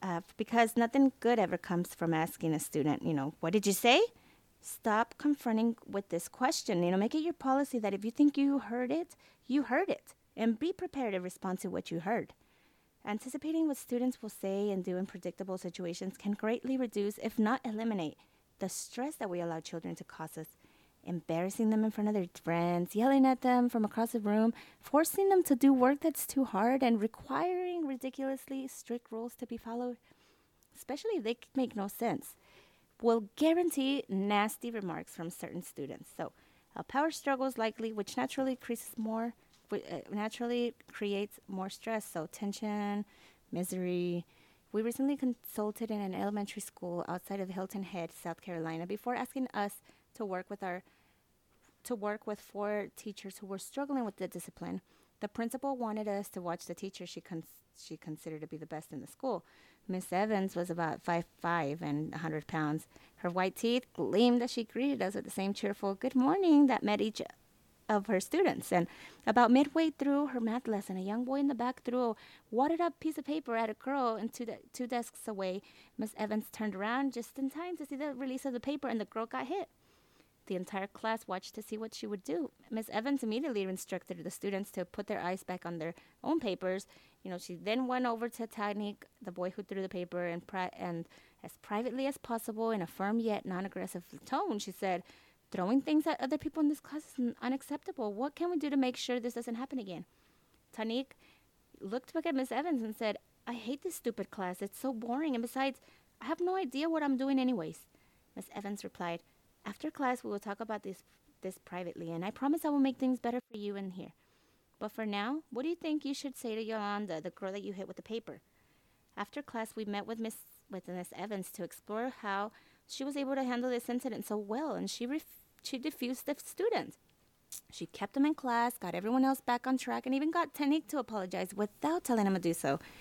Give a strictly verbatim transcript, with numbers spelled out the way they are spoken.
uh, because nothing good ever comes from asking a student, you know, what did you say? Stop confronting with this question. You know, make it your policy that if you think you heard it, you heard it, and be prepared to respond to what you heard. Anticipating what students will say and do in predictable situations can greatly reduce, if not eliminate, the stress that we allow children to cause us. Embarrassing them in front of their friends, yelling at them from across the room, forcing them to do work that's too hard, and requiring ridiculously strict rules to be followed, especially if they make no sense, will guarantee nasty remarks from certain students. So, a power struggle is likely, which naturally increases more, uh, naturally creates more stress. So, tension, misery. We recently consulted in an elementary school outside of Hilton Head, South Carolina, before asking us to work with our to work with four teachers who were struggling with the discipline. The principal wanted us to watch the teacher she con- she considered to be the best in the school. Miss Evans was about five five and one hundred pounds. Her white teeth gleamed as she greeted us with the same cheerful good morning that met each of her students. And about midway through her math lesson, a young boy in the back threw a wadded up piece of paper at a girl, and two, de- two desks away, Miss Evans turned around just in time to see the release of the paper, and the girl got hit. The entire class watched to see what she would do. Miss Evans immediately instructed the students to put their eyes back on their own papers. You know, she then went over to Tanik, the boy who threw the paper, and pri- and as privately as possible, in a firm yet non-aggressive tone, she said, "Throwing things at other people in this class is unacceptable. What can we do to make sure this doesn't happen again?" Tanik looked back at Miss Evans and said, "I hate this stupid class. It's so boring, and besides, I have no idea what I'm doing anyways." Miss Evans replied, "After class, we will talk about this this privately, and I promise I will make things better for you in here. But for now, what do you think you should say to Yolanda, the girl that you hit with the paper?" After class, we met with Miss with Miss Evans to explore how she was able to handle this incident so well, and she ref- she diffused the students. She kept them in class, got everyone else back on track, and even got Tanik to apologize without telling him to do so.